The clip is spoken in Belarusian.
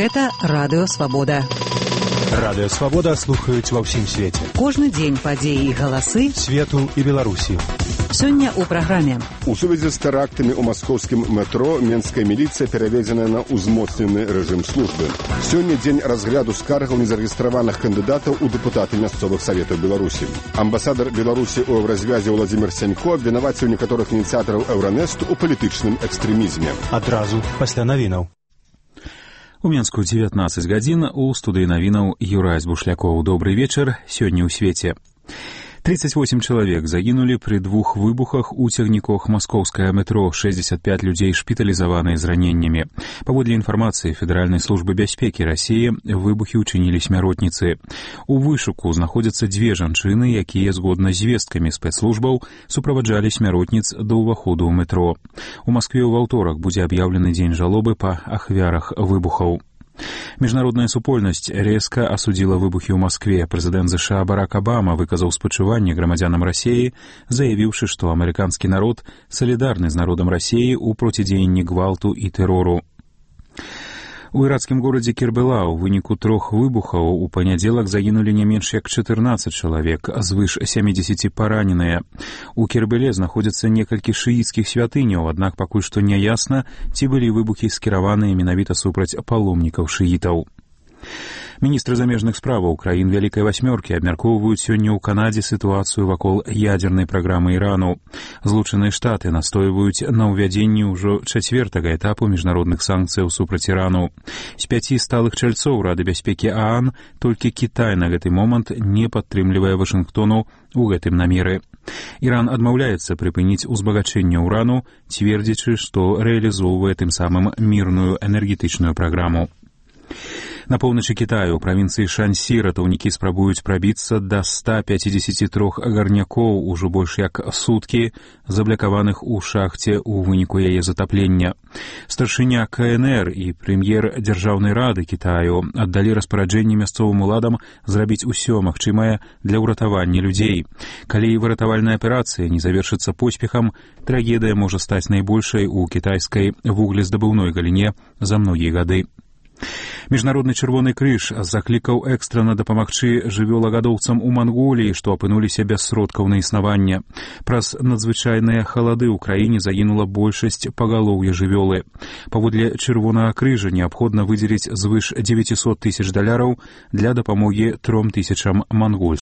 Гэта Радыё Свабода. Радыё Свабода слухаюць ва ўсім свеце. Кожны дзень падзеі і галасы свету і Беларусі. Сёння ў праграме. У сувязі з тэрактамі ў маскоўскім метро менская міліцыя пераведзеная на ўзмоцнены рэжым службы. Сёння дзень разгляду скаргаў незарэгістраваных кандыдатаў у дэпутаты мясцовых саветаў Беларусі. Амбасадар Беларусі ў Еўразвязе Владзімір Сянько абвінаваціў некаторых ініцыятараў Еўранэсту ў палітычным экстрэмізме. Адразу пасля навінаў. У Менску 19 гадзін, у студыі навінаў Юрай Бушлякоў. Добрый вечар, сёння ў свеце. 38 чалавек загінулі пры двух выбухах у цягніках маскоўскае метро, 65 людзей шпіталізаваныя з раненнямі. Паводле інфармацыі Федэральнай службы бяспекі Расіі, выбухі ўчынілі смяротніцы. У вышуку знаходзяцца дзве жанчыны, якія, згодна з звесткамі спецслужбаў, суправаджалі смяротніц да ўваходу ў метро. У Маскве ў аўторак будзе аб'яўлены дзень жалобы па ахвярах выбухаў. Міжнародная супольнасць рэзка асудзіла выбухі ў Маскве. Прэзідэнт ЗША Барак Абама выказаў спачуванне грамадзянам Расіі, заявіўшы, што амерыканскі народ салідарны з народам Расіі ў процідзеянні гвалту і тэрору. У іракскім горадзе Кербела ў выніку 3 выбухаў у панядзелак загінулі не менш як 14 чалавек, звыш 70 параненыя. У Кербеле знаходзяцца некалькі шыіцкіх святыняў, аднак пакуль што не ясна, ці былі выбухі скіраваныя менавіта супраць паломнікаў шыітаў. Міністры замежных справаў краін Вялікай Васьмёркі абмяркоўваюць сёння ў Канадзе сітуацыю вакол ядзернай праграмы Ірану. Злучаныя Штаты настойваюць на ўвядзенні ўжо 4-го этапу міжнародных санкцыяў супраць Ірану. З 5 сталых чальцоў Рады бяспекі ААН толькі Кітай на гэты момант не падтрымлівае Вашынгтону ў гэтым намеры. Іран адмаўляецца прыпыніць узбагачэнне ўрану, цвердзячы, што рэалізоўвае тым самым мірную энергетычную праграму. На поўначы Кітаю, у правінцыі Шансі, ратаўнікі спрабуюць прабіцца да 153 агарнякоў ужо больш як суткі, заблякаваных у шахце ў выніку яе затаплення. Старшыня КНР і прэм'ер Дзяржаўнай рады Кітаю аддалі распараджэнне мясцовым уладам зрабіць усё магчымае для ўратавання людзей. Калі выратавальная аперацыя не завершыцца поспехам, трагедыя можа стаць найбольшай у кітайскай вуглездабыўной галіне за многія гады. Міжнародны чырвоны крыж заклікаў экстрана дапамагчы жывёлагадоўцам у Манголіі, што апынуліся без сродкаў на існаванне. Праз надзвычайныя халады ў краіне загінула большасць пагалоўя жывёлы. Паводле чырвонага крыжа неабходна выдзеліць звыш $900 000 для дапамогі 3000